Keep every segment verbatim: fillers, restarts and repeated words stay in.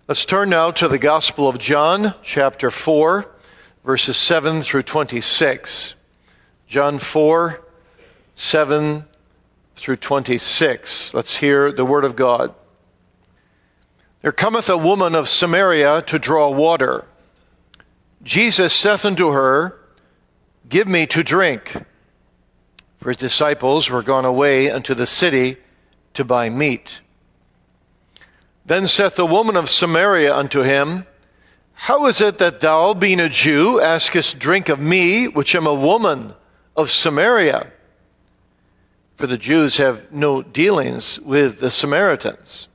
Let's turn now to the Gospel of John, chapter four, verses seven through twenty-six. John four, seven through twenty-six. Let's hear the word of God. There cometh a woman of Samaria to draw water. Jesus saith unto her, Give me to drink. For his disciples were gone away unto the city to buy meat. Then saith the woman of Samaria unto him, How is it that thou, being a Jew, askest drink of me, which am a woman of Samaria? For the Jews have no dealings with the Samaritans.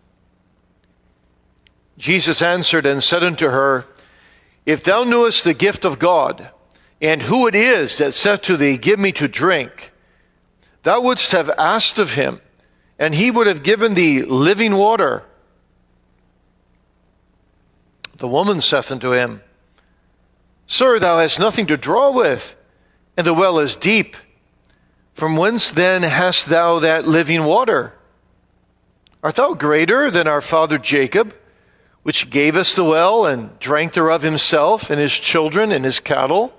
Jesus answered and said unto her, If thou knewest the gift of God, and who it is that saith to thee, Give me to drink, thou wouldst have asked of him, and he would have given thee living water. The woman saith unto him, Sir, thou hast nothing to draw with, and the well is deep. From whence then hast thou that living water? Art thou greater than our father Jacob, which gave us the well, and drank thereof himself, and his children, and his cattle?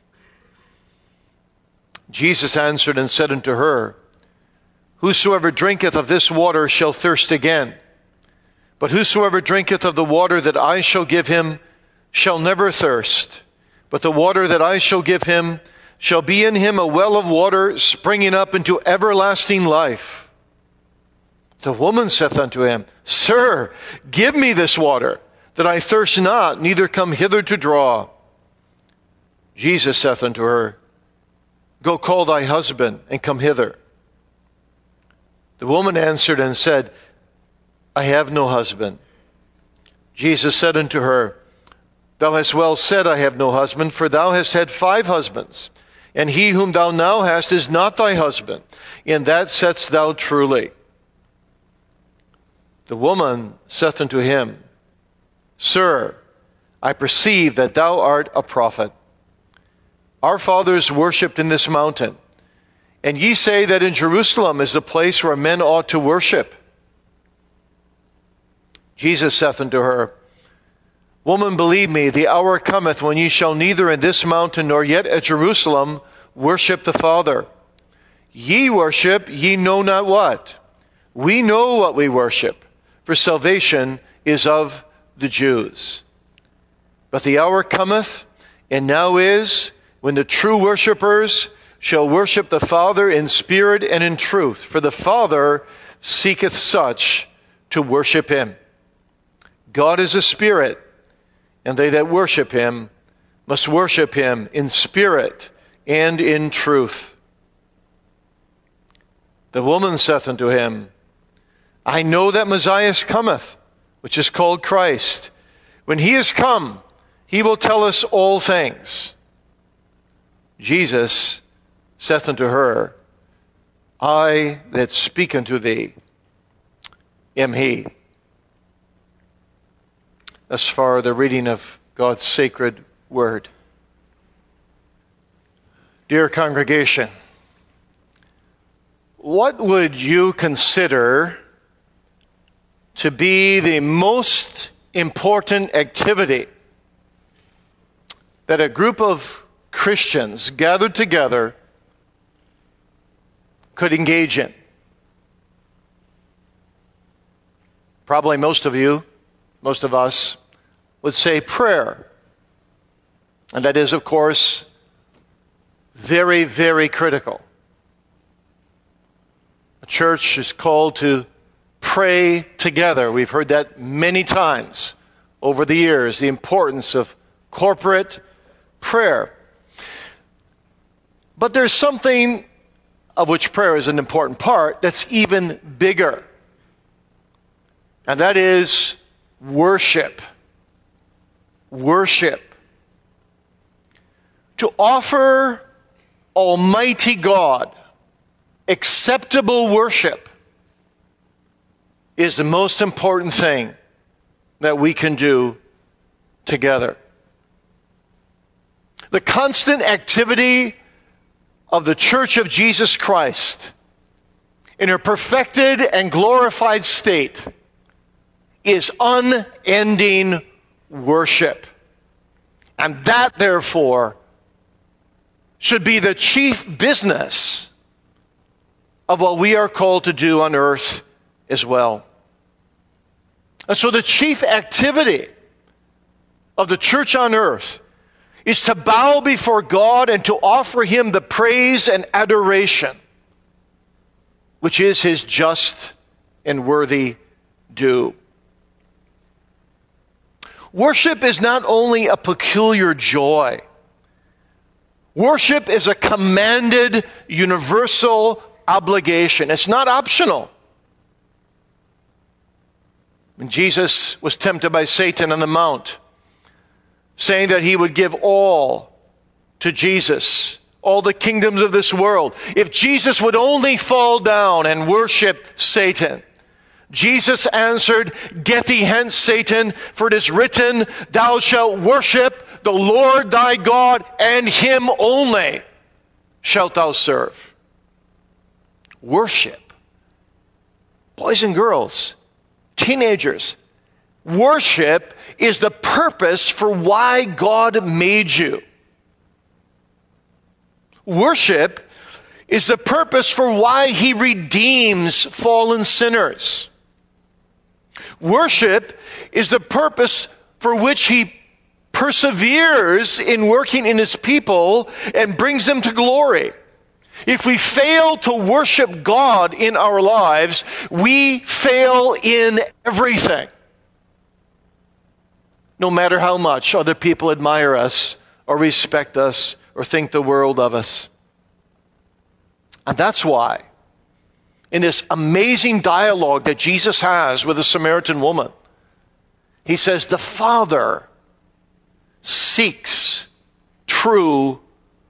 Jesus answered and said unto her, Whosoever drinketh of this water shall thirst again. But whosoever drinketh of the water that I shall give him shall never thirst. But the water that I shall give him shall be in him a well of water springing up into everlasting life. The woman saith unto him, Sir, give me this water, that I thirst not, neither come hither to draw. Jesus saith unto her, Go call thy husband, and come hither. The woman answered and said, I have no husband. Jesus said unto her, Thou hast well said, I have no husband, for thou hast had five husbands, and he whom thou now hast is not thy husband. In that saidst thou truly. The woman saith unto him, Sir, I perceive that thou art a prophet. Our fathers worshipped in this mountain, and ye say that in Jerusalem is the place where men ought to worship. Jesus saith unto her, Woman, believe me, the hour cometh when ye shall neither in this mountain nor yet at Jerusalem worship the Father. Ye worship, ye know not what. We know what we worship, for salvation is of the Jews. But the hour cometh, and now is, when the true worshipers shall worship the Father in spirit and in truth, for the Father seeketh such to worship him. God is a spirit, and they that worship him must worship him in spirit and in truth. The woman saith unto him, I know that Messiah cometh, which is called Christ. When he is come, he will tell us all things. Jesus saith unto her, I that speak unto thee am he. Thus far, the reading of God's sacred word. Dear congregation, what would you consider to be the most important activity that a group of Christians gathered together could engage in? Probably most of you, most of us, would say prayer. And that is, of course, very, very critical. A church is called to pray together. We've heard that many times over the years, the importance of corporate prayer. But there's something of which prayer is an important part that's even bigger. And that is worship. Worship. To offer Almighty God acceptable worship is the most important thing that we can do together. The constant activity of the Church of Jesus Christ in her perfected and glorified state is unending worship. And that, therefore, should be the chief business of what we are called to do on earth as well. And so the chief activity of the church on earth is to bow before God and to offer Him the praise and adoration, which is His just and worthy due. Worship is not only a peculiar joy. Worship is a commanded, universal obligation. It's not optional. When Jesus was tempted by Satan on the mount, saying that he would give all to Jesus, all the kingdoms of this world, if Jesus would only fall down and worship Satan, Jesus answered, "Get thee hence, Satan, for it is written, thou shalt worship the Lord thy God, and Him only shalt thou serve." Worship. Boys and girls, teenagers, worship is the purpose for why God made you. Worship is the purpose for why He redeems fallen sinners. Worship is the purpose for which He perseveres in working in His people and brings them to glory. If we fail to worship God in our lives, we fail in everything. No matter how much other people admire us or respect us or think the world of us. And that's why, in this amazing dialogue that Jesus has with the Samaritan woman, He says, the Father seeks true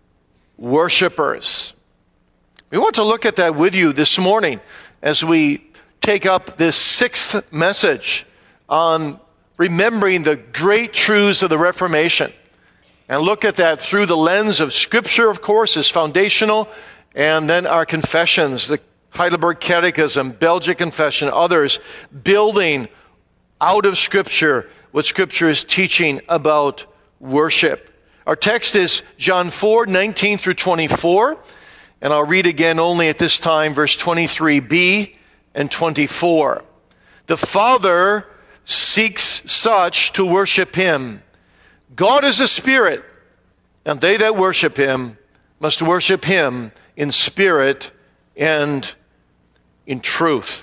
worshipers. We want to look at that with you this morning as we take up this sixth message on remembering the great truths of the Reformation. And look at that through the lens of Scripture, of course, is foundational, and then our confessions, the Heidelberg Catechism, Belgic Confession, others, building out of Scripture what Scripture is teaching about worship. Our text is John four, nineteen through twenty-four, and I'll read again only at this time verse twenty-three b and twenty-four. The Father seeks such to worship Him. God is a spirit, and they that worship Him must worship Him in spirit and in truth.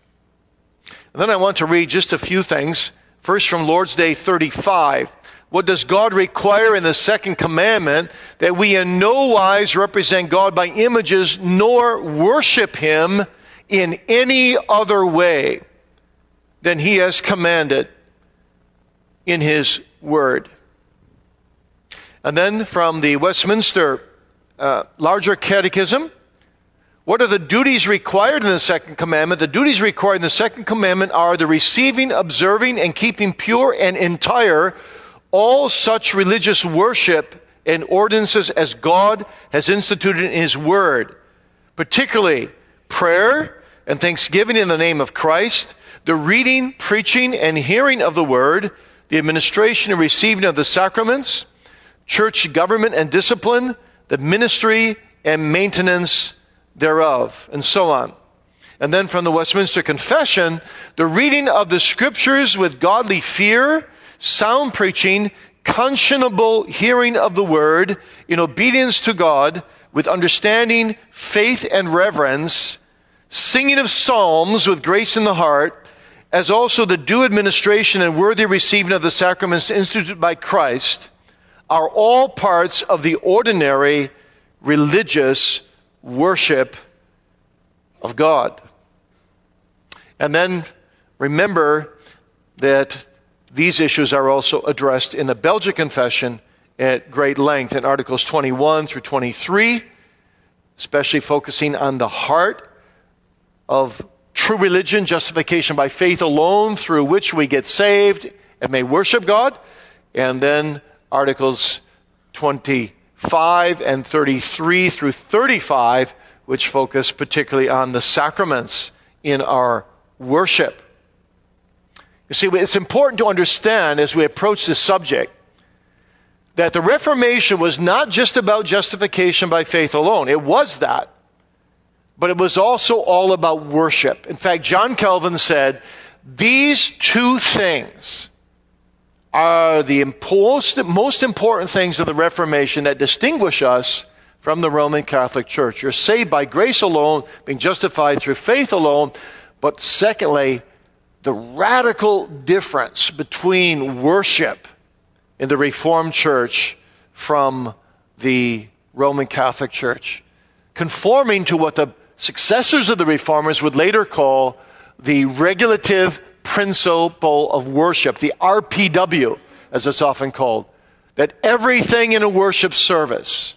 And then I want to read just a few things. First from Lord's Day thirty-five. What does God require in the second commandment? That we in no wise represent God by images, nor worship Him in any other way than He has commanded in His Word. And then from the Westminster uh, Larger Catechism, what are the duties required in the second commandment? The duties required in the second commandment are the receiving, observing, and keeping pure and entire all such religious worship and ordinances as God has instituted in His Word, particularly prayer and thanksgiving in the name of Christ, the reading, preaching, and hearing of the Word, the administration and receiving of the sacraments, church government and discipline, the ministry and maintenance thereof, and so on. And then from the Westminster Confession, the reading of the Scriptures with godly fear, sound preaching, conscionable hearing of the Word, in obedience to God, with understanding, faith, and reverence, singing of psalms with grace in the heart, as also the due administration and worthy receiving of the sacraments instituted by Christ, are all parts of the ordinary religious worship of God. And then remember that these issues are also addressed in the Belgic Confession at great length in Articles twenty-one through twenty-three, especially focusing on the heart of true religion, justification by faith alone, through which we get saved and may worship God. And then Articles twenty-five and thirty-three through thirty-five, which focus particularly on the sacraments in our worship. You see, it's important to understand as we approach this subject that the Reformation was not just about justification by faith alone. It was that. But it was also all about worship. In fact, John Calvin said, these two things are the most, most important things of the Reformation that distinguish us from the Roman Catholic Church. You're saved by grace alone, being justified through faith alone. But secondly, the radical difference between worship in the Reformed Church from the Roman Catholic Church, conforming to what the successors of the Reformers would later call the regulative principle of worship, the R P W, as it's often called, that everything in a worship service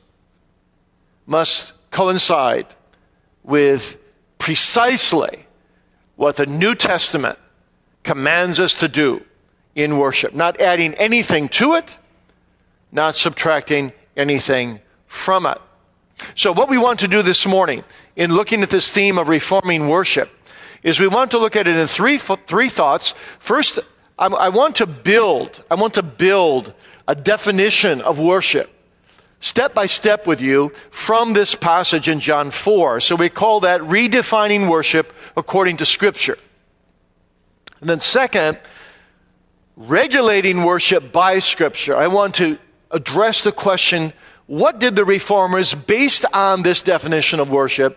must coincide with precisely what the New Testament commands us to do in worship, not adding anything to it, not subtracting anything from it. So what we want to do this morning in looking at this theme of reforming worship is we want to look at it in three three thoughts. First, I, I want to build, I want to build a definition of worship step by step with you from this passage in John four. So we call that redefining worship according to Scripture. And then second, regulating worship by Scripture. I want to address the question, what did the Reformers, based on this definition of worship,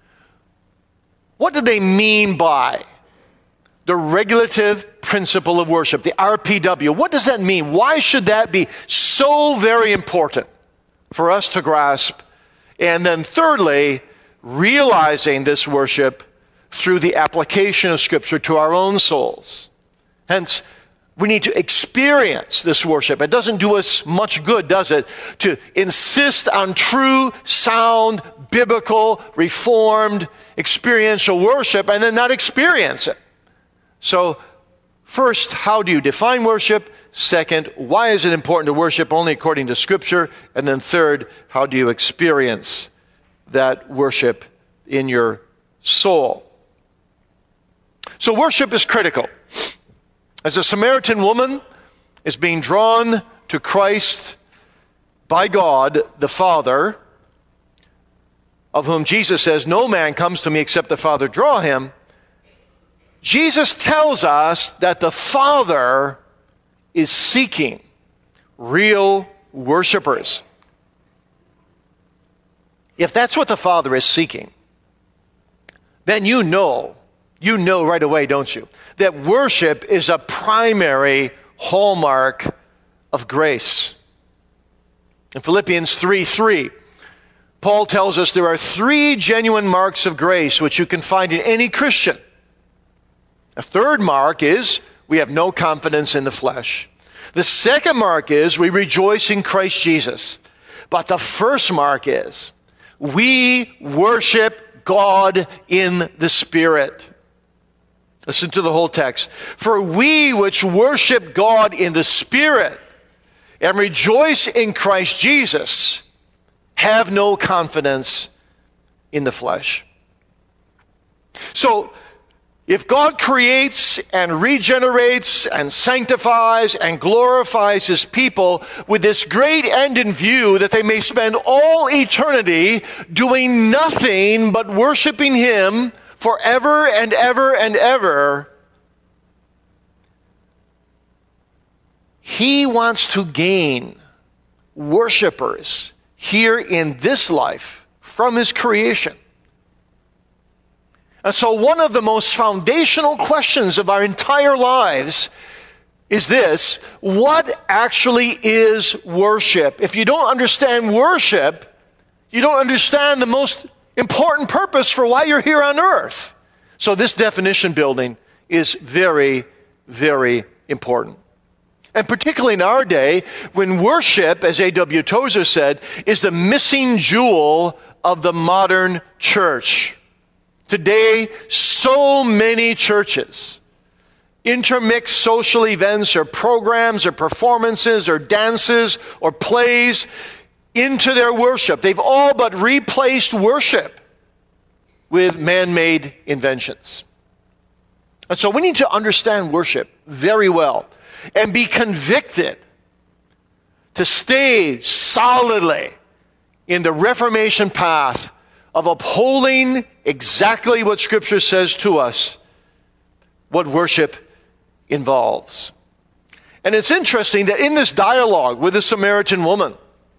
what did they mean by the regulative principle of worship, the R P W? What does that mean? Why should that be so very important for us to grasp? And then thirdly, realizing this worship through the application of Scripture to our own souls. Hence, we need to experience this worship. It doesn't do us much good, does it, to insist on true, sound, biblical, reformed, experiential worship and then not experience it. So, first, how do you define worship? Second, why is it important to worship only according to Scripture? And then third, how do you experience that worship in your soul? So worship is critical. As a Samaritan woman is being drawn to Christ by God the Father, of whom Jesus says, no man comes to me except the Father draw him, Jesus tells us that the Father is seeking real worshipers. If that's what the Father is seeking, then you know, you know right away, don't you, that worship is a primary hallmark of grace. In Philippians three three, Paul tells us there are three genuine marks of grace which you can find in any Christian. A third mark is we have no confidence in the flesh. The second mark is we rejoice in Christ Jesus. But the first mark is we worship God in the Spirit. Listen to the whole text. For we which worship God in the Spirit and rejoice in Christ Jesus have no confidence in the flesh. So, if God creates and regenerates and sanctifies and glorifies His people with this great end in view that they may spend all eternity doing nothing but worshiping Him forever and ever and ever, He wants to gain worshipers here in this life from His creation. And so one of the most foundational questions of our entire lives is this: what actually is worship? If you don't understand worship, you don't understand the most important purpose for why you're here on earth. So this definition building is very, very important. And particularly in our day, when worship, as A W Tozer said, is the missing jewel of the modern church. Today, so many churches intermix social events or programs or performances or dances or plays into their worship. They've all but replaced worship with man-made inventions. And so we need to understand worship very well and be convicted to stay solidly in the Reformation path of upholding exactly what Scripture says to us, what worship involves. And it's interesting that in this dialogue with the Samaritan woman,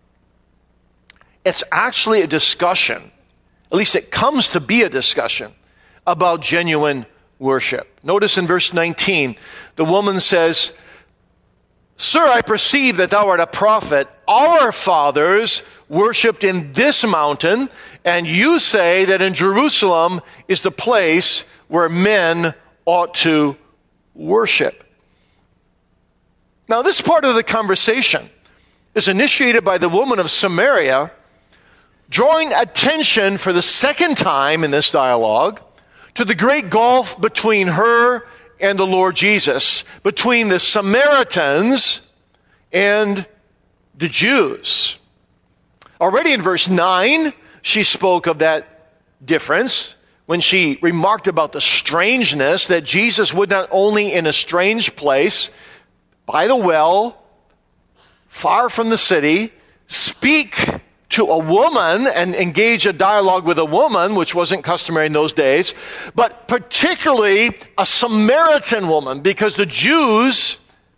it's actually a discussion, at least it comes to be a discussion, about genuine worship. Notice in verse nineteen, the woman says, "Sir, I perceive that thou art a prophet. Our fathers worshipped in this mountain, and you say that in Jerusalem is the place where men ought to worship." Now, this part of the conversation is initiated by the woman of Samaria, drawing attention for the second time in this dialogue to the great gulf between her and the Lord Jesus, between the Samaritans and the Jews. Already in verse nine, she spoke of that difference when she remarked about the strangeness that Jesus would not only in a strange place, by the well, far from the city, speak to a woman and engage a dialogue with a woman, which wasn't customary in those days, but particularly a Samaritan woman, because the Jews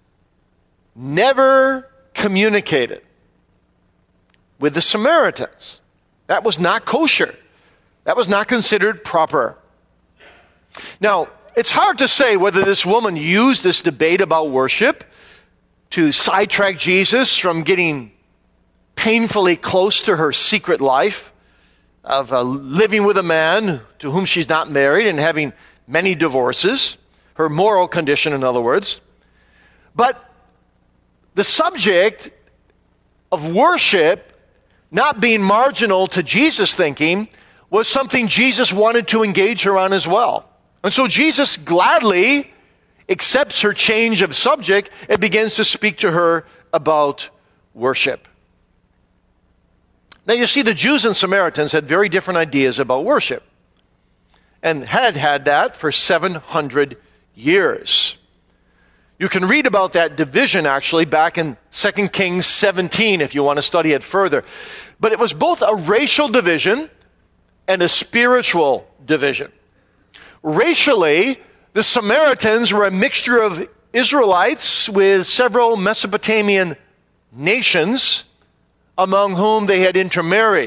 never communicated with the Samaritans. That was not kosher. That was not considered proper. Now, it's hard to say whether this woman used this debate about worship to sidetrack Jesus from getting painfully close to her secret life of uh, living with a man to whom she's not married and having many divorces, her moral condition, in other words. But the subject of worship not being marginal to Jesus' thinking was something Jesus wanted to engage her on as well. And so Jesus gladly accepts her change of subject and begins to speak to her about worship. Now you see, the Jews and Samaritans had very different ideas about worship, and had had that for seven hundred years. You can read about that division actually back in Second Kings seventeen if you want to study it further. But it was both a racial division and a spiritual division. Racially, the Samaritans were a mixture of Israelites with several Mesopotamian nations among whom they had intermarried.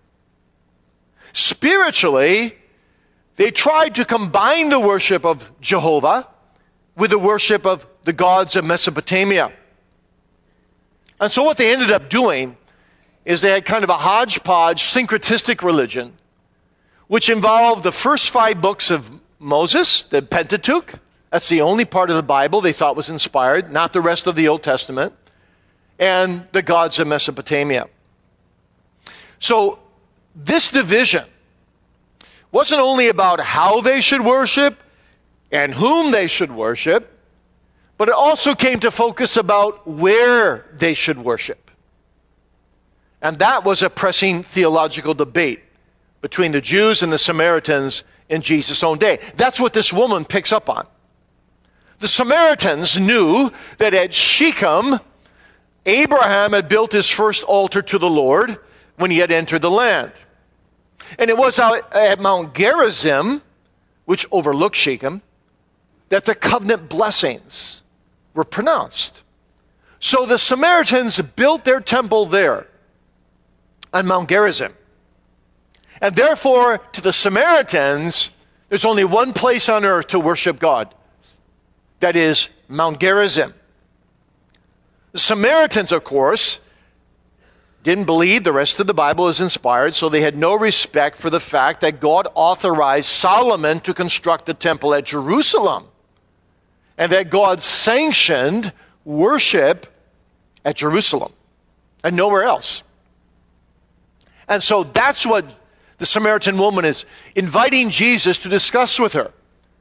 Spiritually, they tried to combine the worship of Jehovah with the worship of the gods of Mesopotamia. And so what they ended up doing is they had kind of a hodgepodge syncretistic religion, which involved the first five books of Moses, the Pentateuch. That's the only part of the Bible they thought was inspired, not the rest of the Old Testament, and the gods of Mesopotamia. So this division wasn't only about how they should worship and whom they should worship, but it also came to focus about where they should worship. And that was a pressing theological debate between the Jews and the Samaritans in Jesus' own day. That's what this woman picks up on. The Samaritans knew that at Shechem, Abraham had built his first altar to the Lord when he had entered the land. And it was out at Mount Gerizim, which overlooked Shechem, that the covenant blessings were pronounced. So the Samaritans built their temple there on Mount Gerizim. And therefore, to the Samaritans, there's only one place on earth to worship God. That is Mount Gerizim. The Samaritans, of course, didn't believe the rest of the Bible is inspired, so they had no respect for the fact that God authorized Solomon to construct the temple at Jerusalem, and that God sanctioned worship at Jerusalem and nowhere else. And so that's what the Samaritan woman is inviting Jesus to discuss with her.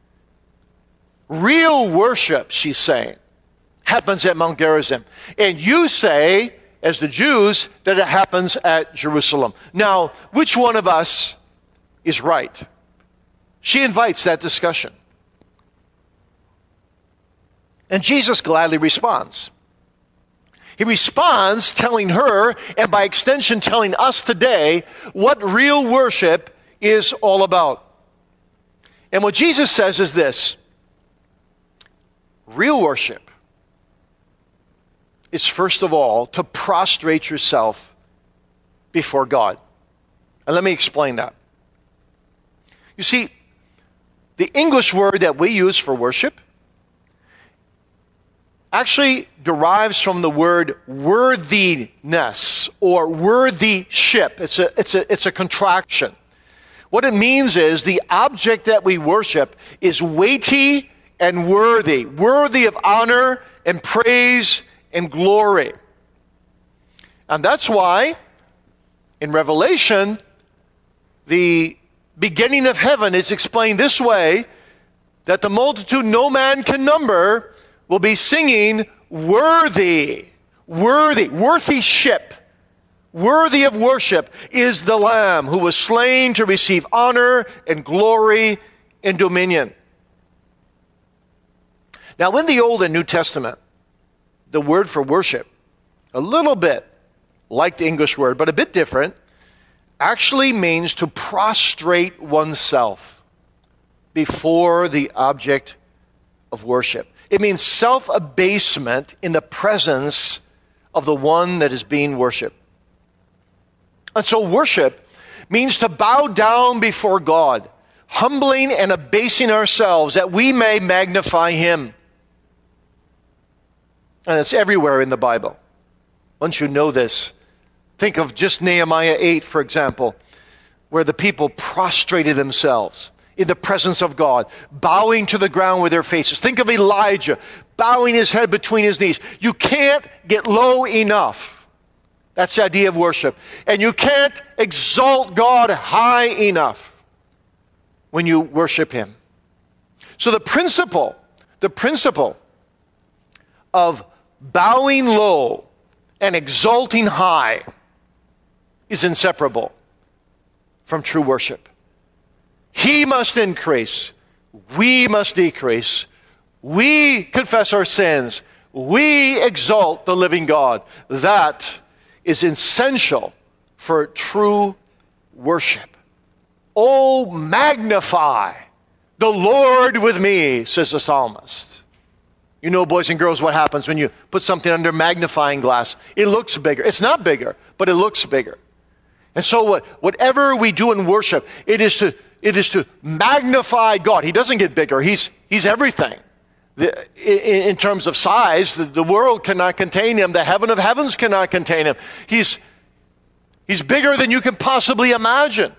Real worship, she's saying, happens at Mount Gerizim. And you say, as the Jews, that it happens at Jerusalem. Now, which one of us is right? She invites that discussion. And Jesus gladly responds. He responds telling her, and by extension telling us today, what real worship is all about. And what Jesus says is this: real worship is first of all to prostrate yourself before God. And let me explain that. You see, the English word that we use for worship actually derives from the word worthiness or worthyship. It's a, it's a, it's a contraction. What it means is the object that we worship is weighty and worthy, worthy of honor and praise and glory. And that's why in Revelation, the beginning of heaven is explained this way, that the multitude no man can number will be singing, worthy, worthy, worthyship, worthy of worship is the Lamb who was slain to receive honor and glory and dominion. Now, in the Old and New Testament, the word for worship, a little bit like the English word, but a bit different, actually means to prostrate oneself before the object of worship. It means self-abasement in the presence of the one that is being worshipped. And so worship means to bow down before God, humbling and abasing ourselves that we may magnify Him. And it's everywhere in the Bible. Once you know this, think of just Nehemiah eight, for example, where the people prostrated themselves in the presence of God, bowing to the ground with their faces. Think of Elijah bowing his head between his knees. You can't get low enough. That's the idea of worship. And you can't exalt God high enough when you worship Him. So the principle, the principle of bowing low and exalting high is inseparable from true worship. He must increase. We must decrease. We confess our sins. We exalt the living God. That is essential for true worship. Oh, magnify the Lord with me, says the psalmist. You know, boys and girls, what happens when you put something under magnifying glass? It looks bigger. It's not bigger, but it looks bigger. And so what, whatever we do in worship, it is to it is to magnify God. He doesn't get bigger. He's he's everything. The, in, in terms of size, the, the world cannot contain Him. The heaven of heavens cannot contain Him. He's he's bigger than you can possibly imagine.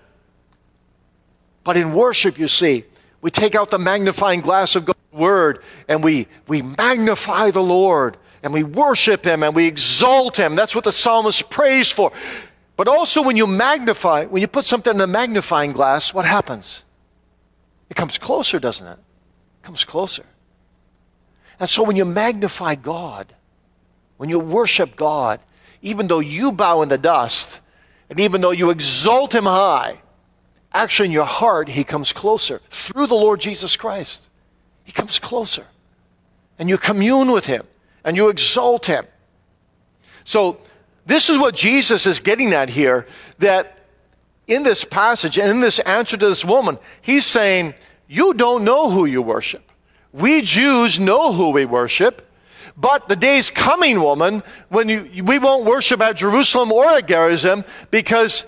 But in worship, you see, we take out the magnifying glass of God's Word and we we magnify the Lord and we worship Him and we exalt Him. That's what the psalmist prays for. But also when you magnify, when you put something in a magnifying glass, what happens? It comes closer, doesn't it? It comes closer. And so when you magnify God, when you worship God, even though you bow in the dust, and even though you exalt Him high, actually in your heart, He comes closer. Through the Lord Jesus Christ, He comes closer. And you commune with Him, and you exalt Him. So, this is what Jesus is getting at here, that in this passage and in this answer to this woman, He's saying, you don't know who you worship. We Jews know who we worship, but the day's coming, woman, when you, we won't worship at Jerusalem or at Gerizim, because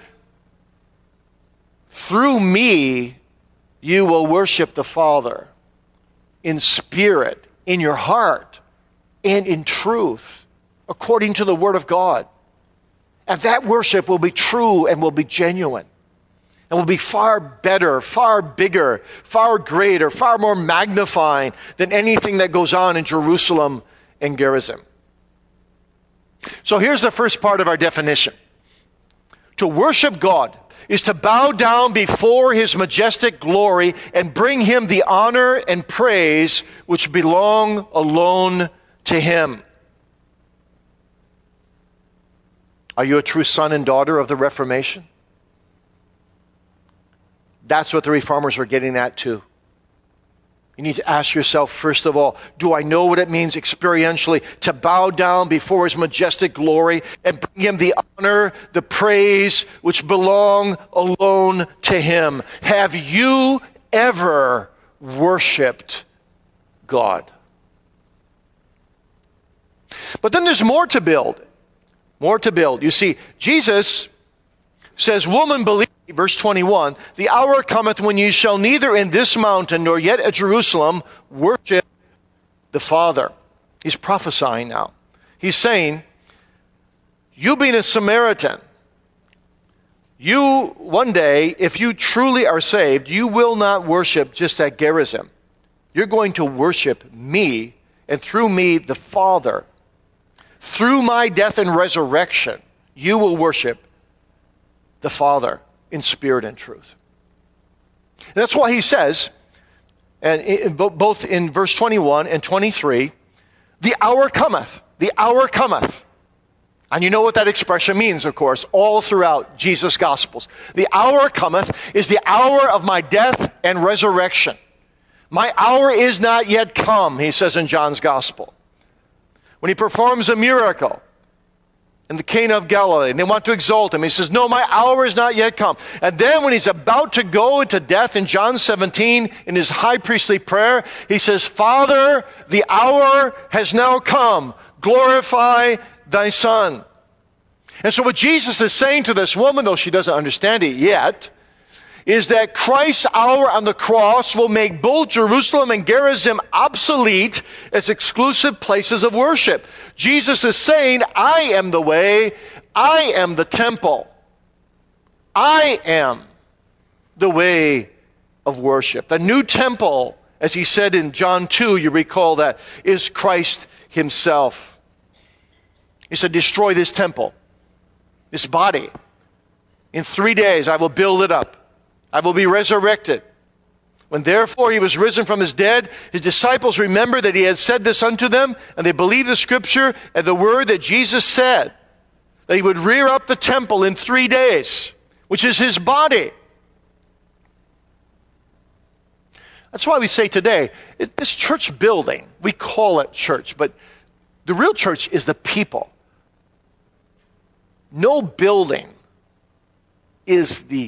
through me you will worship the Father in spirit, in your heart, and in truth, according to the Word of God. And that worship will be true and will be genuine. And will be far better, far bigger, far greater, far more magnifying than anything that goes on in Jerusalem and Gerizim. So here's the first part of our definition. To worship God is to bow down before His majestic glory and bring Him the honor and praise which belong alone to Him. Are you a true son and daughter of the Reformation? That's what the Reformers were getting at too. You need to ask yourself, first of all, do I know what it means experientially to bow down before his majestic glory and bring him the honor, the praise which belong alone to him? Have you ever worshiped God? But then there's more to build. More to build. You see, Jesus says, woman, believe, verse twenty-one, the hour cometh when ye shall neither in this mountain nor yet at Jerusalem worship the Father. He's prophesying now. He's saying, you being a Samaritan, you one day, if you truly are saved, you will not worship just at Gerizim. You're going to worship me, and through me, the Father. Through my death and resurrection, you will worship the Father in spirit and truth. And that's why he says, and in, both in verse twenty-one and twenty-three, the hour cometh, the hour cometh. And you know what that expression means, of course, all throughout Jesus' Gospels. The hour cometh is the hour of my death and resurrection. My hour is not yet come, he says in John's Gospel. When he performs a miracle in the Cana of Galilee, and they want to exalt him, he says, no, my hour is not yet come. And then when he's about to go into death in John seventeen, in his high priestly prayer, he says, Father, the hour has now come. Glorify thy Son. And so what Jesus is saying to this woman, though she doesn't understand it yet, is that Christ's hour on the cross will make both Jerusalem and Gerizim obsolete as exclusive places of worship. Jesus is saying, I am the way, I am the temple. I am the way of worship. The new temple, as he said in John two, you recall that, is Christ himself. He said, destroy this temple, this body. In three days I will build it up. I will be resurrected. When therefore he was risen from his dead, his disciples remembered that he had said this unto them, and they believed the scripture and the word that Jesus said, that he would rear up the temple in three days, which is his body. That's why we say today, this church building, we call it church, but the real church is the people. No building is the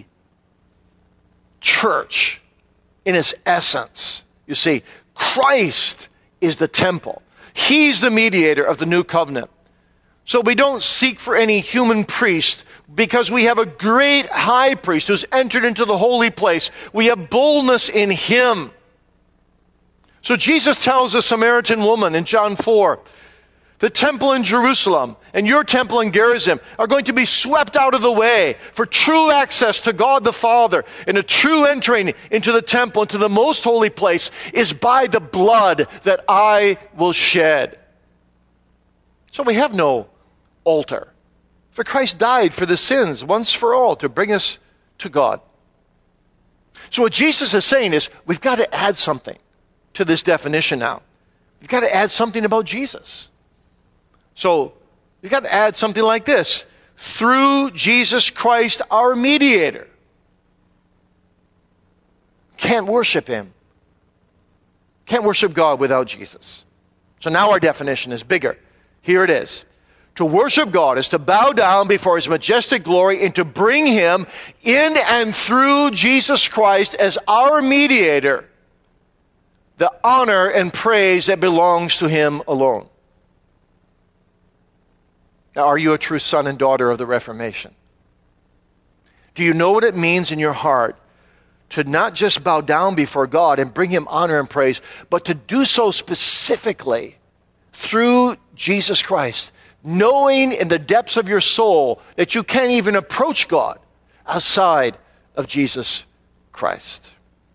church in its essence. You see, Christ is the temple. He's the mediator of the new covenant. So we don't seek for any human priest because we have a great high priest who's entered into the holy place. We have boldness in him. So Jesus tells the Samaritan woman in John four, the temple in Jerusalem and your temple in Gerizim are going to be swept out of the way for true access to God the Father, and a true entering into the temple, into the most holy place, is by the blood that I will shed. So we have no altar. For Christ died for the sins once for all to bring us to God. So what Jesus is saying is, we've got to add something to this definition now. We've got to add something about Jesus. So, you've got to add something like this. Through Jesus Christ, our mediator. Can't worship him. Can't worship God without Jesus. So now our definition is bigger. Here it is. To worship God is to bow down before his majestic glory and to bring him in and through Jesus Christ as our mediator, the honor and praise that belongs to him alone. Now, are you a true son and daughter of the Reformation? Do you know what it means in your heart to not just bow down before God and bring him honor and praise, but to do so specifically through Jesus Christ, knowing in the depths of your soul that you can't even approach God outside of Jesus Christ?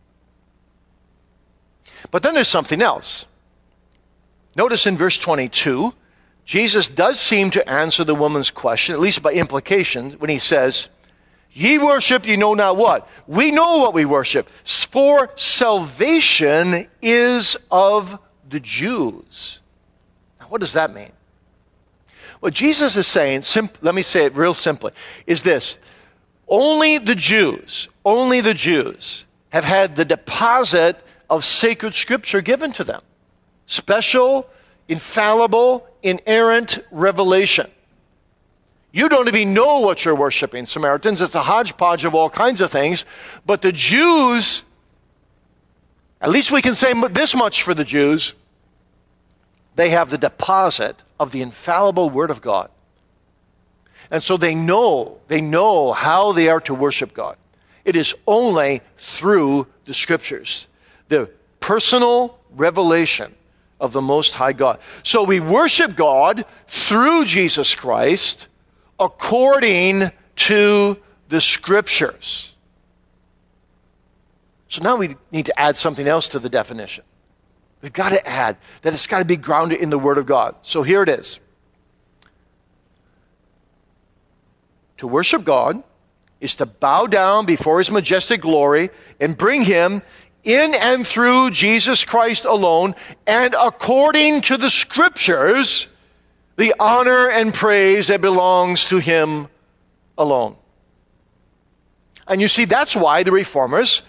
But then there's something else. Notice in verse twenty-two, Jesus does seem to answer the woman's question, at least by implication, when he says, ye worship, ye know not what. We know what we worship, for salvation is of the Jews. Now, what does that mean? What Jesus is saying, simp- let me say it real simply, is this. Only the Jews, only the Jews have had the deposit of sacred scripture given to them. Special, infallible, inerrant revelation. You don't even know what you're worshiping, Samaritans. It's a hodgepodge of all kinds of things. But the Jews, at least we can say this much for the Jews, they have the deposit of the infallible Word of God. And so they know, they know how they are to worship God. It is only through the Scriptures, the personal revelation of the Most High God. So we worship God through Jesus Christ according to the Scriptures. So now we need to add something else to the definition. We've got to add that it's got to be grounded in the Word of God. So here it is. To worship God is to bow down before His majestic glory and bring Him in and through Jesus Christ alone, and according to the Scriptures, the honor and praise that belongs to Him alone. And you see, that's why the Reformers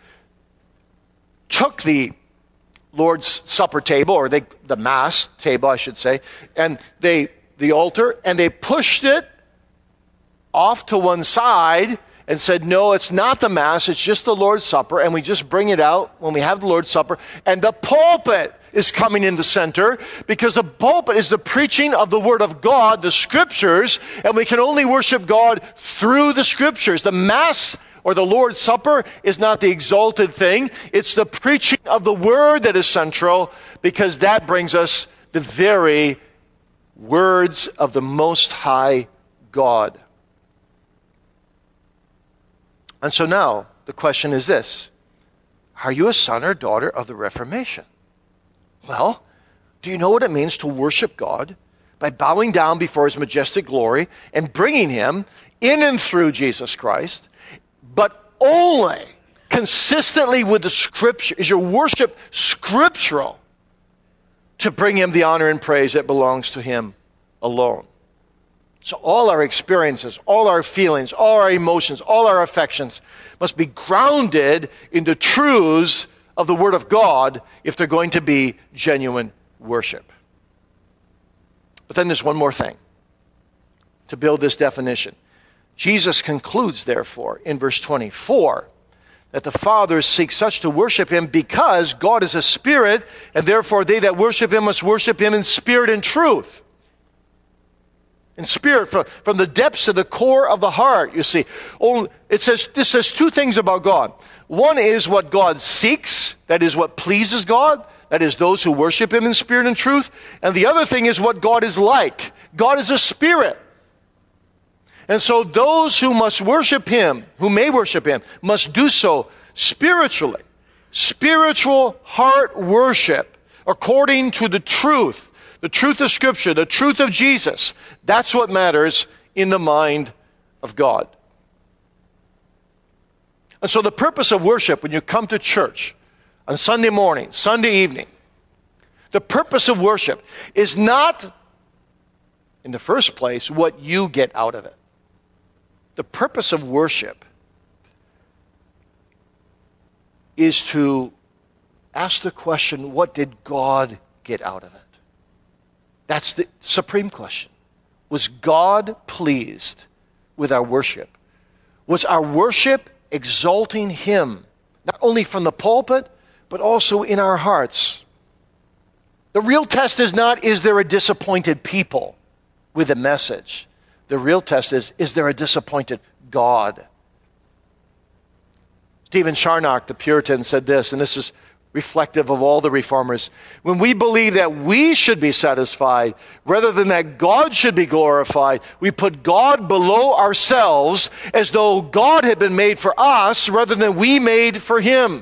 took the Lord's Supper table, or they, the Mass table, I should say, and they the altar, and they pushed it off to one side and said, no, it's not the Mass, it's just the Lord's Supper, and we just bring it out when we have the Lord's Supper. And the pulpit is coming in the center, because the pulpit is the preaching of the Word of God, the Scriptures, and we can only worship God through the Scriptures. The Mass or the Lord's Supper is not the exalted thing. It's the preaching of the Word that is central, because that brings us the very words of the Most High God. And so now, the question is this: are you a son or daughter of the Reformation? Well, do you know what it means to worship God by bowing down before His majestic glory and bringing Him in and through Jesus Christ, but only consistently with the Scripture? Is your worship scriptural to bring Him the honor and praise that belongs to Him alone? So all our experiences, all our feelings, all our emotions, all our affections must be grounded in the truths of the Word of God if they're going to be genuine worship. But then there's one more thing to build this definition. Jesus concludes, therefore, in verse twenty-four, that the Father seeks such to worship Him because God is a spirit, and therefore they that worship Him must worship Him in spirit and truth. In spirit, from, from the depths to the core of the heart, you see. Only, it says, this says two things about God. One is what God seeks, that is what pleases God, that is those who worship Him in spirit and truth. And the other thing is what God is like. God is a spirit. And so those who must worship Him, who may worship Him, must do so spiritually. Spiritual heart worship according to the truth. The truth of Scripture, the truth of Jesus. That's what matters in the mind of God. And so the purpose of worship when you come to church on Sunday morning, Sunday evening, the purpose of worship is not, in the first place, what you get out of it. The purpose of worship is to ask the question, what did God get out of it? That's the supreme question. Was God pleased with our worship? Was our worship exalting Him, not only from the pulpit, but also in our hearts? The real test is not, is there a disappointed people with a message? The real test is, is there a disappointed God? Stephen Charnock, the Puritan, said this, and this is reflective of all the reformers. When we believe that we should be satisfied rather than that God should be glorified, we put God below ourselves as though God had been made for us rather than we made for Him.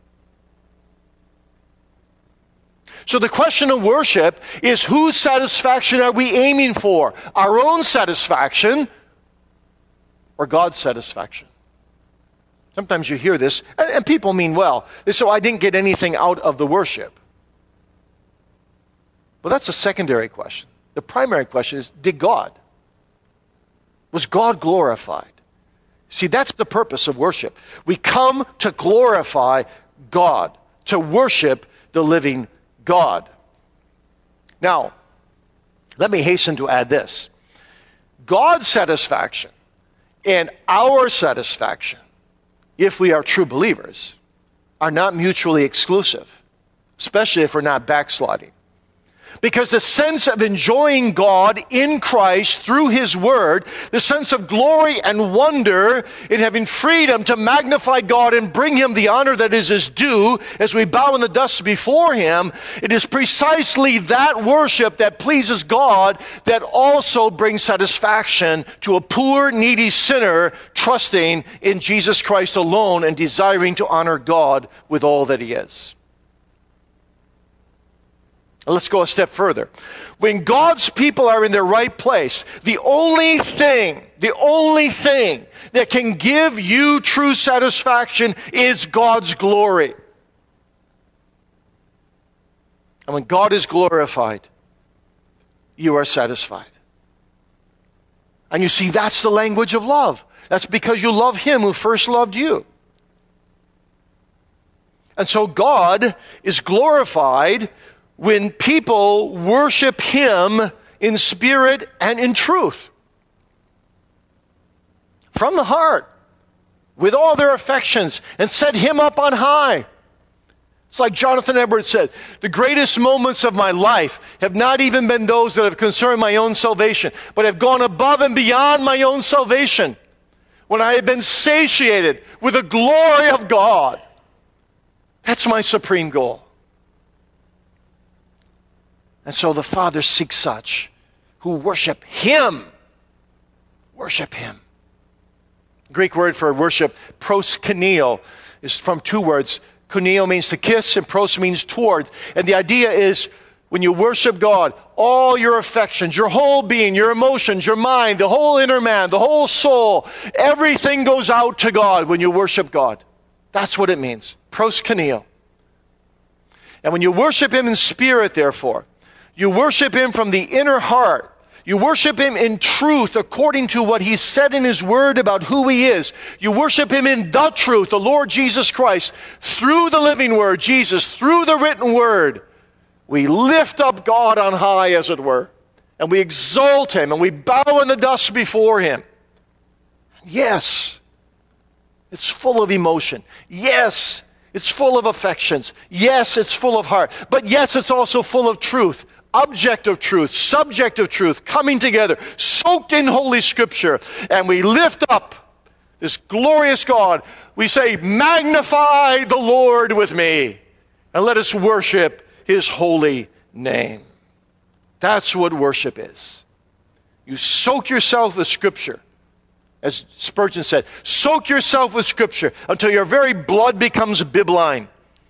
So the question of worship is, whose satisfaction are we aiming for? Our own satisfaction or God's satisfaction? Sometimes you hear this, and people mean well. They say, oh, I didn't get anything out of the worship. Well, that's a secondary question. The primary question is, did God? Was God glorified? See, that's the purpose of worship. We come to glorify God, to worship the living God. Now, let me hasten to add this. God's satisfaction and our satisfaction, if we are true believers, are not mutually exclusive, especially if we're not backsliding. Because the sense of enjoying God in Christ through His Word, the sense of glory and wonder in having freedom to magnify God and bring Him the honor that is His due as we bow in the dust before Him, it is precisely that worship that pleases God that also brings satisfaction to a poor, needy sinner trusting in Jesus Christ alone and desiring to honor God with all that He is. Let's go a step further. When God's people are in their right place, the only thing, the only thing that can give you true satisfaction is God's glory. And when God is glorified, you are satisfied. And you see, that's the language of love. That's because you love Him who first loved you. And so God is glorified when people worship Him in spirit and in truth. From the heart, with all their affections, and set Him up on high. It's like Jonathan Edwards said, the greatest moments of my life have not even been those that have concerned my own salvation, but have gone above and beyond my own salvation, when I have been satiated with the glory of God. That's my supreme goal. And so the Father seeks such who worship Him. Worship Him. The Greek word for worship, proskuneo, is from two words. Kuneo means to kiss, and pros means towards. And the idea is, when you worship God, all your affections, your whole being, your emotions, your mind, the whole inner man, the whole soul, everything goes out to God when you worship God. That's what it means. Proskuneo. And when you worship Him in spirit, therefore, you worship Him from the inner heart. You worship Him in truth according to what He said in His Word about who He is. You worship Him in the truth, the Lord Jesus Christ, through the living Word, Jesus, through the written Word. We lift up God on high, as it were, and we exalt Him, and we bow in the dust before Him. Yes, it's full of emotion. Yes, it's full of affections. Yes, it's full of heart. But yes, it's also full of truth. Objective truth, subjective truth, coming together, soaked in Holy Scripture. And we lift up this glorious God. We say, magnify the Lord with me, and let us worship His holy name. That's what worship is. You soak yourself with Scripture. As Spurgeon said, soak yourself with Scripture until your very blood becomes bibline.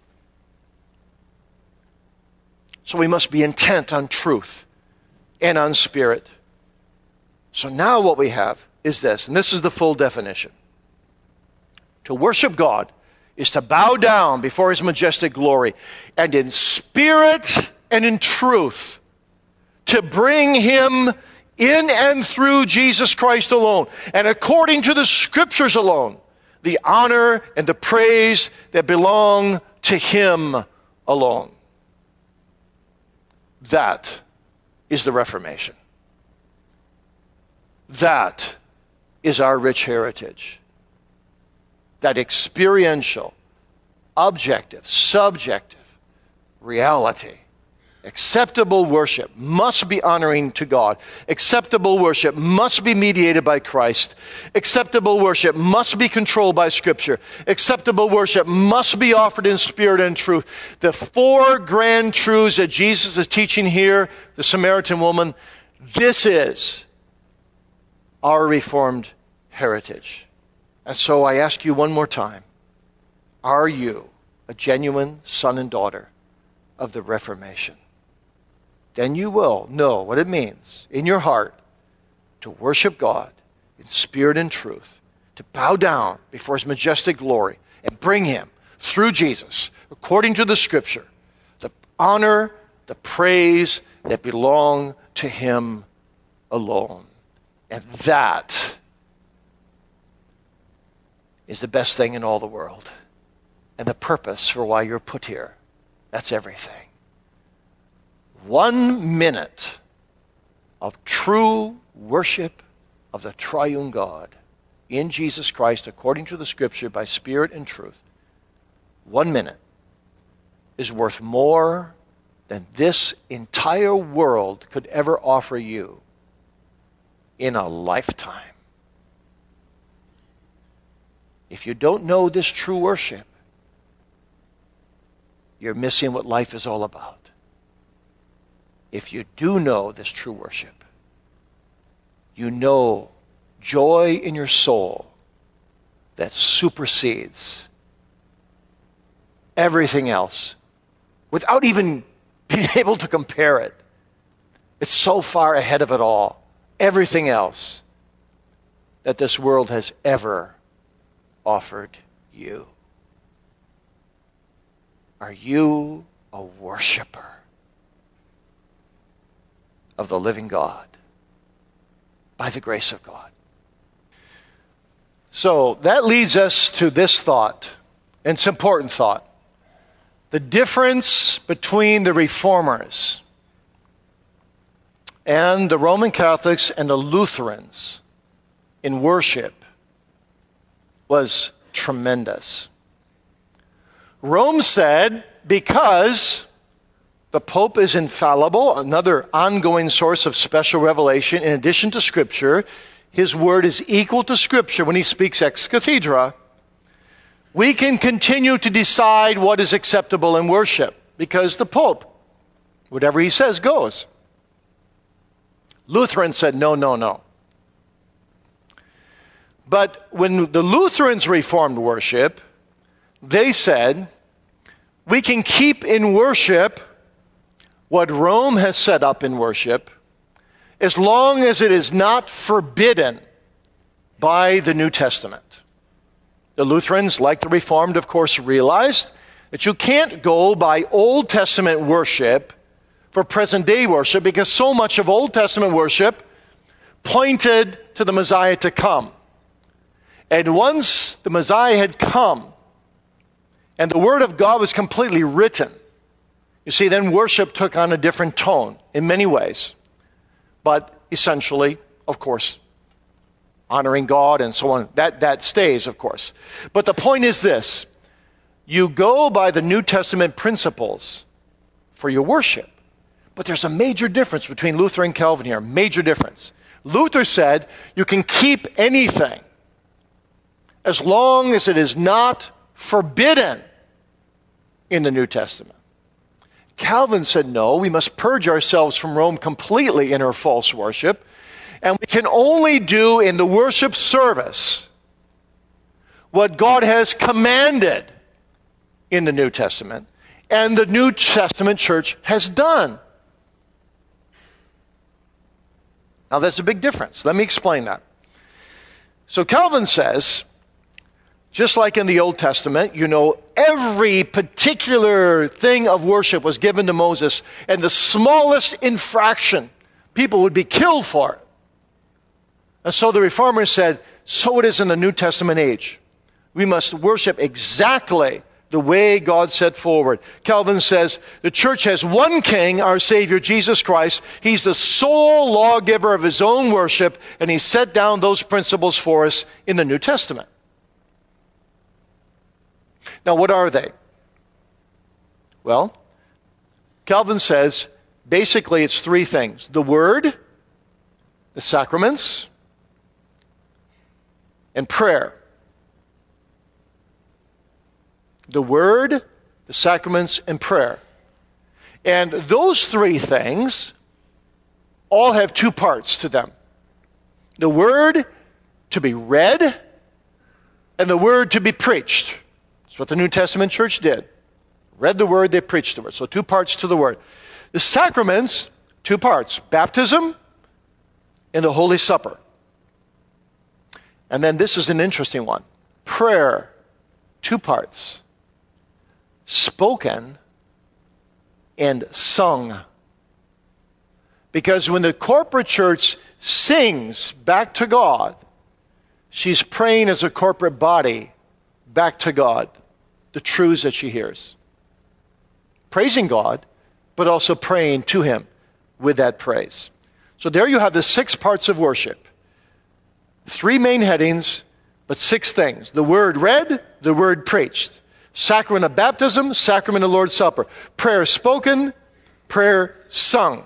So we must be intent on truth and on spirit. So now what we have is this, and this is the full definition. To worship God is to bow down before His majestic glory, and in spirit and in truth, to bring Him in and through Jesus Christ alone, and according to the Scriptures alone, the honor and the praise that belong to Him alone. That is the Reformation. That is our rich heritage. That experiential, objective, subjective reality. Acceptable worship must be honoring to God. Acceptable worship must be mediated by Christ. Acceptable worship must be controlled by Scripture. Acceptable worship must be offered in spirit and truth. The four grand truths that Jesus is teaching here, the Samaritan woman, this is our Reformed heritage. And so I ask you one more time, are you a genuine son and daughter of the Reformation? Then you will know what it means in your heart to worship God in spirit and truth, to bow down before His majestic glory and bring Him through Jesus, according to the Scripture, the honor, the praise that belong to Him alone. And that is the best thing in all the world. and the purpose for why you're put here. That's everything. One minute of true worship of the triune God in Jesus Christ, according to the Scripture, by Spirit and truth, one minute is worth more than this entire world could ever offer you in a lifetime. If you don't know this true worship, you're missing what life is all about. If you do know this true worship, you know joy in your soul that supersedes everything else without even being able to compare it. It's so far ahead of it all, everything else that this world has ever offered you. Are you a worshiper of the living God by the grace of God? So that leads us to this thought, and it's an important thought. The difference between the Reformers and the Roman Catholics and the Lutherans in worship was tremendous. Rome said, because the Pope is infallible, another ongoing source of special revelation, in addition to Scripture, his word is equal to Scripture when he speaks ex cathedra, we can continue to decide what is acceptable in worship, because the Pope, whatever he says, goes. Lutherans said, no, no, no. But when the Lutherans reformed worship, they said, we can keep in worship what Rome has set up in worship as long as it is not forbidden by the New Testament. The Lutherans, like the Reformed, of course, realized that you can't go by Old Testament worship for present-day worship, because so much of Old Testament worship pointed to the Messiah to come. And once the Messiah had come, and the Word of God was completely written, you see, then worship took on a different tone in many ways. But essentially, of course, honoring God and so on, that, that stays, of course. But the point is this: you go by the New Testament principles for your worship. But there's a major difference between Luther and Calvin here, major difference. Luther said you can keep anything as long as it is not forbidden in the New Testament. Calvin said, no, we must purge ourselves from Rome completely in her false worship, and we can only do in the worship service what God has commanded in the New Testament, and the New Testament church has done. Now, that's a big difference. Let me explain that. So Calvin says, just like in the Old Testament, you know, every particular thing of worship was given to Moses, and the smallest infraction, people would be killed for it. And so the Reformers said, so it is in the New Testament age. We must worship exactly the way God set forward. Calvin says, the church has one king, our Savior, Jesus Christ. He's the sole lawgiver of his own worship, and he set down those principles for us in the New Testament. Now, what are they? Well, Calvin says, basically it's three things: the Word, the sacraments, and prayer. The Word, the sacraments, and prayer. And those three things all have two parts to them. The Word to be read, and the Word to be preached. That's what the New Testament church did. Read the Word, they preached the Word. So two parts to the Word. The sacraments, two parts: baptism and the Holy Supper. And then this is an interesting one: prayer, two parts: spoken and sung. Because when the corporate church sings back to God, she's praying as a corporate body back to God. The the truths that she hears. Praising God, but also praying to him with that praise. So there you have the six parts of worship. Three main headings, but six things. The word read, the word preached. Sacrament of baptism, sacrament of Lord's Supper. Prayer spoken, prayer sung.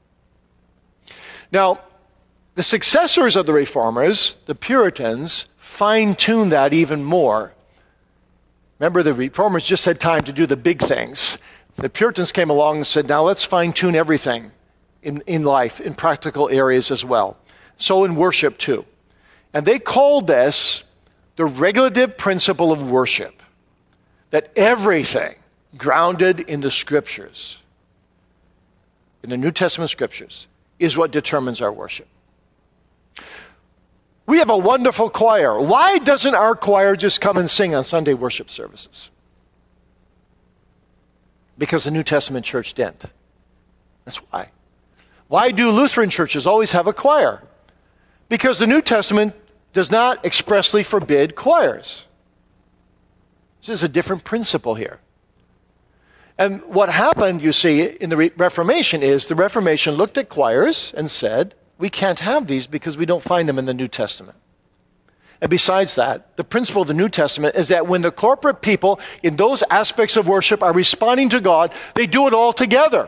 Now, the successors of the Reformers, the Puritans, fine-tuned that even more. Remember, the Reformers just had time to do the big things. The Puritans came along and said, now let's fine-tune everything in, in life, in practical areas as well. So in worship too. And they called this the regulative principle of worship. That everything grounded in the Scriptures, in the New Testament Scriptures, is what determines our worship. We have a wonderful choir. Why doesn't our choir just come and sing on Sunday worship services? Because the New Testament church didn't. That's why. Why do Lutheran churches always have a choir? Because the New Testament does not expressly forbid choirs. This is a different principle here. And what happened, you see, in the Re- Reformation is the Reformation looked at choirs and said, we can't have these because we don't find them in the New Testament. And besides that, the principle of the New Testament is that when the corporate people in those aspects of worship are responding to God, they do it all together.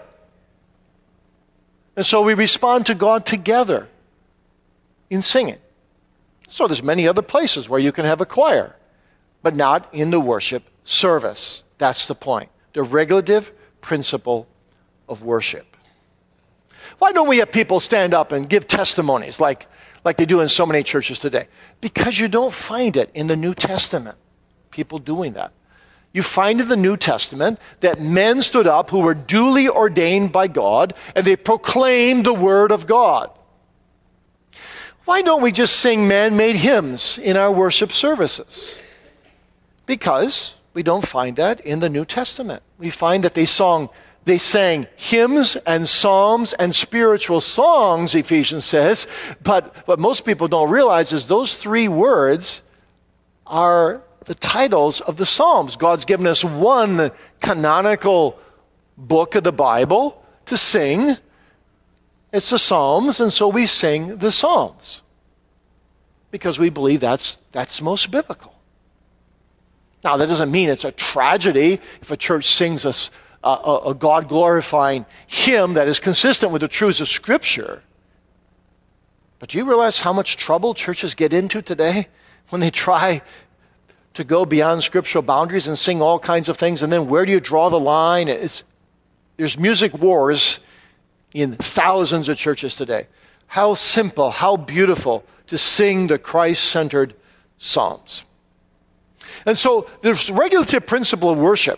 And so we respond to God together in singing. So there's many other places where you can have a choir, but not in the worship service. That's the point. The regulative principle of worship. Why don't we have people stand up and give testimonies like, like they do in so many churches today? Because you don't find it in the New Testament, people doing that. You find in the New Testament that men stood up who were duly ordained by God, and they proclaimed the Word of God. Why don't we just sing man-made hymns in our worship services? Because we don't find that in the New Testament. We find that they song, they sang hymns and psalms and spiritual songs, Ephesians says, but what most people don't realize is those three words are the titles of the Psalms. God's given us one canonical book of the Bible to sing. It's the Psalms, and so we sing the Psalms because we believe that's that's most biblical. Now, that doesn't mean it's a tragedy if a church sings a, a, a God-glorifying hymn that is consistent with the truths of Scripture. But do you realize how much trouble churches get into today when they try to go beyond scriptural boundaries and sing all kinds of things? And then where do you draw the line? It's, there's music wars in thousands of churches today. How simple, how beautiful to sing the Christ-centered psalms. And so this regulative principle of worship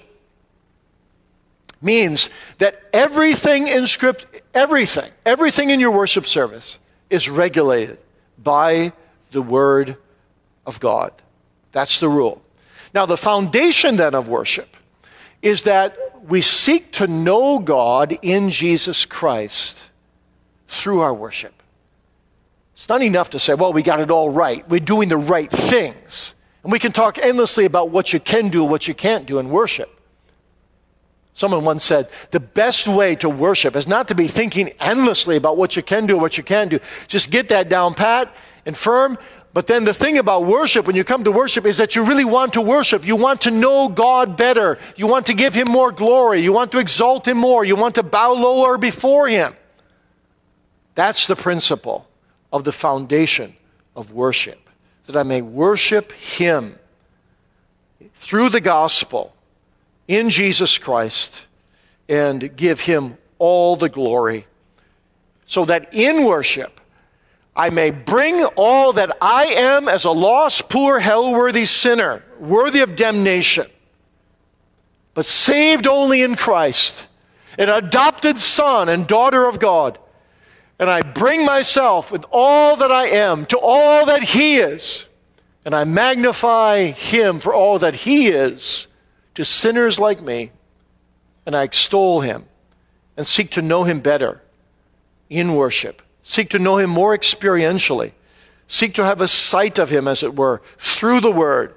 means that everything in Script, everything, everything in your worship service is regulated by the Word of God. That's the rule. Now, the foundation then of worship is that we seek to know God in Jesus Christ through our worship. It's not enough to say, well, we got it all right. We're doing the right things. And we can talk endlessly about what you can do, what you can't do in worship. Someone once said, the best way to worship is not to be thinking endlessly about what you can do, what you can't do. Just get that down pat and firm. But then the thing about worship, when you come to worship, is that you really want to worship. You want to know God better. You want to give Him more glory. You want to exalt Him more. You want to bow lower before Him. That's the principle of the foundation of worship. That I may worship Him through the gospel in Jesus Christ and give Him all the glory. So that in worship, I may bring all that I am as a lost, poor, hell-worthy sinner, worthy of damnation, but saved only in Christ, an adopted son and daughter of God. And I bring myself with all that I am to all that He is, and I magnify Him for all that He is to sinners like me, and I extol Him and seek to know Him better in worship. Seek to know Him more experientially. Seek to have a sight of Him, as it were, through the Word,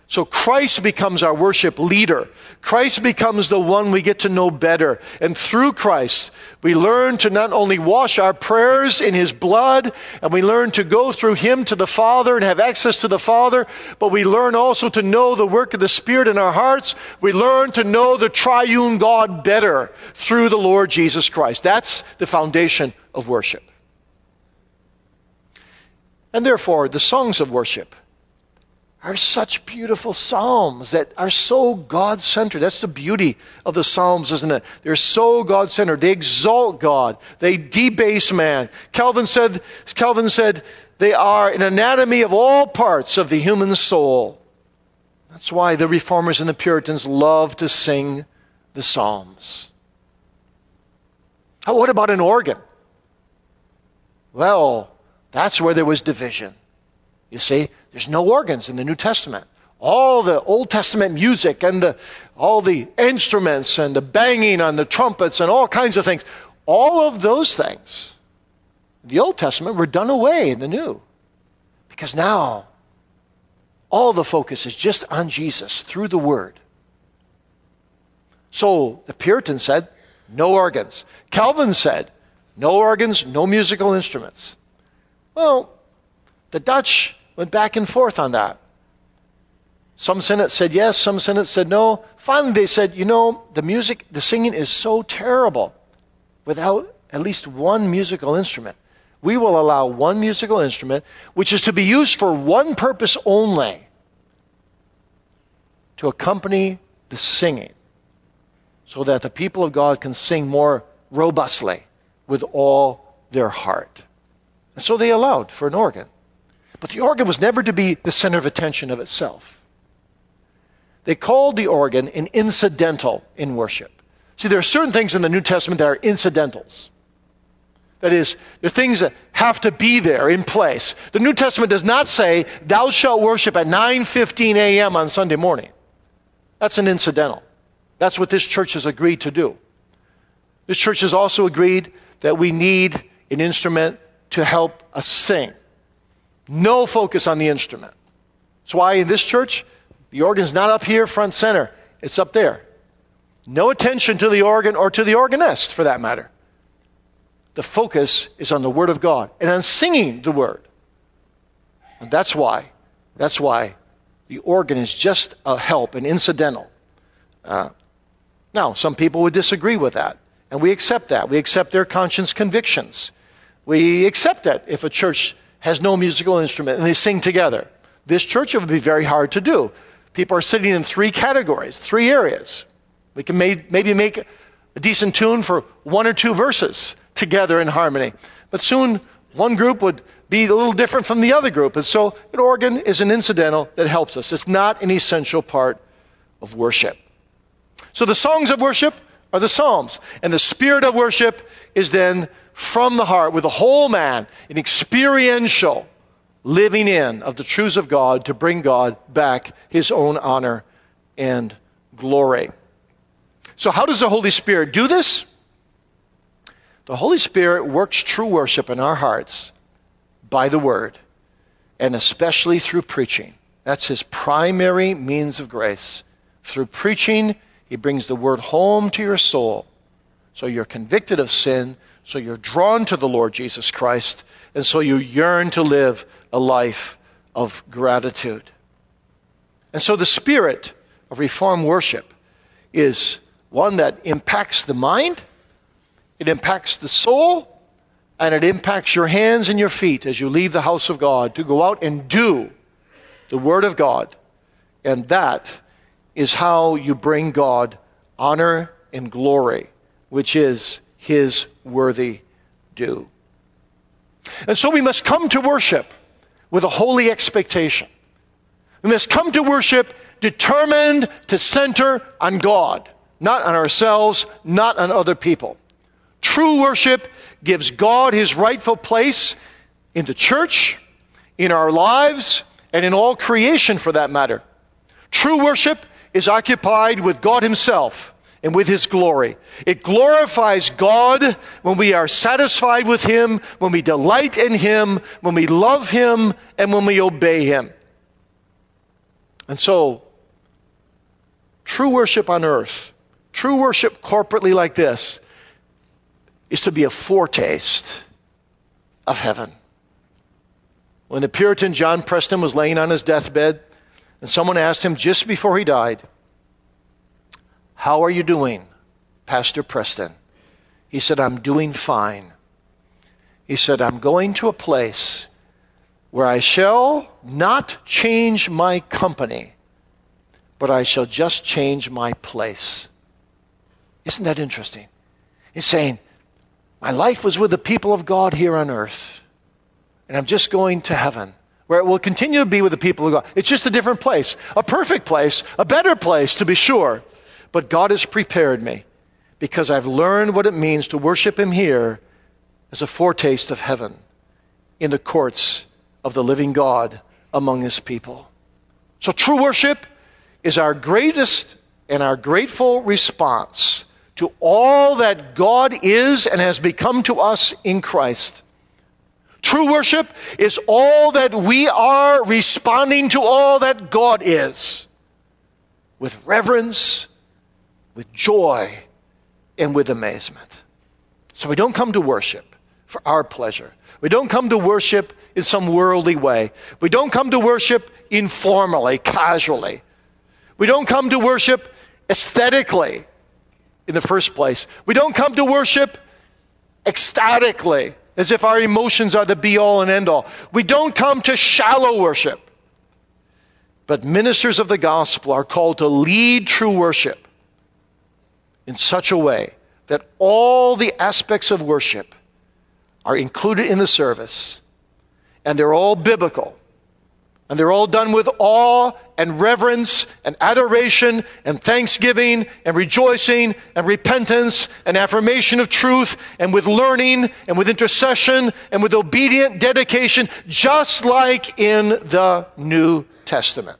So Christ becomes our worship leader. Christ becomes the one we get to know better. And through Christ, we learn to not only wash our prayers in his blood, and we learn to go through him to the Father and have access to the Father, but we learn also to know the work of the Spirit in our hearts. We learn to know the triune God better through the Lord Jesus Christ. That's the foundation of worship. And therefore, the songs of worship are such beautiful psalms that are so God-centered. That's the beauty of the Psalms, isn't it? They're so God-centered. They exalt God. They debase man. Calvin said, Calvin said, they are an anatomy of all parts of the human soul. That's why the Reformers and the Puritans love to sing the Psalms. What about an organ? Well, that's where there was division. You see, there's no organs in the New Testament. All the Old Testament music and the, all the instruments and the banging on the trumpets and all kinds of things, all of those things in the Old Testament were done away in the New. Because now, all the focus is just on Jesus through the Word. So the Puritans said, no organs. Calvin said, no organs, no musical instruments. Well, the Dutch went back and forth on that. Some synods said yes, some synods said no. Finally they said, you know, the music, the singing is so terrible without at least one musical instrument. We will allow one musical instrument, which is to be used for one purpose only, to accompany the singing, so that the people of God can sing more robustly with all their heart. And so they allowed for an organ. But the organ was never to be the center of attention of itself. They called the organ an incidental in worship. See, there are certain things in the New Testament that are incidentals. That is, there are things that have to be there in place. The New Testament does not say, thou shalt worship at nine fifteen a.m. on Sunday morning. That's an incidental. That's what this church has agreed to do. This church has also agreed that we need an instrument to help us sing. No focus on the instrument. That's why in this church, the organ's not up here front center. It's up there. No attention to the organ or to the organist, for that matter. The focus is on the Word of God and on singing the Word. And that's why, that's why the organ is just a help, an incidental. Uh, now, some people would disagree with that, and we accept that. We accept their conscience convictions. We accept that if a church has no musical instrument and they sing together. This church, it would be very hard to do. People are sitting in three categories, three areas. We can may, maybe make a decent tune for one or two verses together in harmony. But soon, one group would be a little different from the other group. And so an organ is an incidental that helps us. It's not an essential part of worship. So the songs of worship are the psalms. And the spirit of worship is then from the heart, with the whole man, an experiential living in of the truths of God to bring God back his own honor and glory. So how does the Holy Spirit do this? The Holy Spirit works true worship in our hearts by the Word, and especially through preaching. That's his primary means of grace. Through preaching, he brings the Word home to your soul, so you're convicted of sin, so you're drawn to the Lord Jesus Christ, and so you yearn to live a life of gratitude. And so the spirit of Reformed worship is one that impacts the mind, it impacts the soul, and it impacts your hands and your feet as you leave the house of God to go out and do the Word of God. And that is how you bring God honor and glory, which is his worthy due. And so we must come to worship with a holy expectation. We must come to worship determined to center on God, not on ourselves, not on other people. True worship gives God his rightful place in the church, in our lives, and in all creation for that matter. True worship is occupied with God himself and with his glory. It glorifies God when we are satisfied with him, when we delight in him, when we love him, and when we obey him. And so, true worship on earth, true worship corporately like this, is to be a foretaste of heaven. When the Puritan John Preston was laying on his deathbed, and someone asked him just before he died, "How are you doing, Pastor Preston?" He said, "I'm doing fine." He said, "I'm going to a place where I shall not change my company, but I shall just change my place." Isn't that interesting? He's saying, my life was with the people of God here on earth, and I'm just going to heaven, where it will continue to be with the people of God. It's just a different place, a perfect place, a better place to be sure. But God has prepared me because I've learned what it means to worship Him here as a foretaste of heaven in the courts of the living God among His people. So true worship is our greatest and our grateful response to all that God is and has become to us in Christ. True worship is all that we are responding to all that God is, with reverence, with joy, and with amazement. So we don't come to worship for our pleasure. We don't come to worship in some worldly way. We don't come to worship informally, casually. We don't come to worship aesthetically in the first place. We don't come to worship ecstatically, as if our emotions are the be-all and end-all. We don't come to shallow worship. But ministers of the gospel are called to lead true worship in such a way that all the aspects of worship are included in the service, and they're all biblical, and they're all done with awe and reverence and adoration and thanksgiving and rejoicing and repentance and affirmation of truth, and with learning and with intercession and with obedient dedication, just like in the New Testament.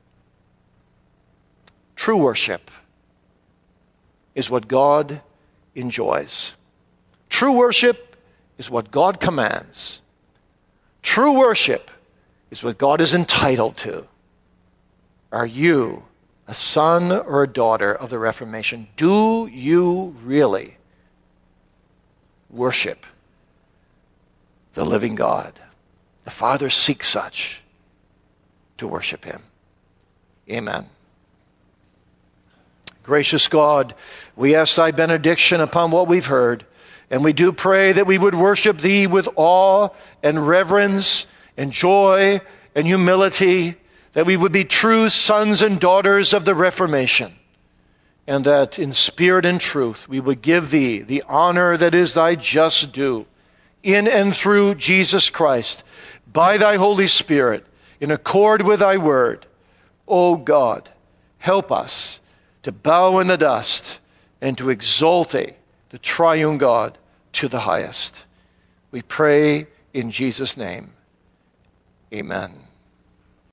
True worship is what God enjoys. True worship is what God commands. True worship is what God is entitled to. Are you a son or a daughter of the Reformation? Do you really worship the living God? The Father seeks such to worship Him. Amen. Gracious God, we ask Thy benediction upon what we've heard, and we do pray that we would worship Thee with awe and reverence and joy and humility, that we would be true sons and daughters of the Reformation, and that in spirit and truth we would give Thee the honor that is Thy just due, in and through Jesus Christ, by Thy Holy Spirit, in accord with Thy word. O God, help us to bow in the dust and to exalt Thee, the triune God, to the highest. We pray in Jesus' name. Amen.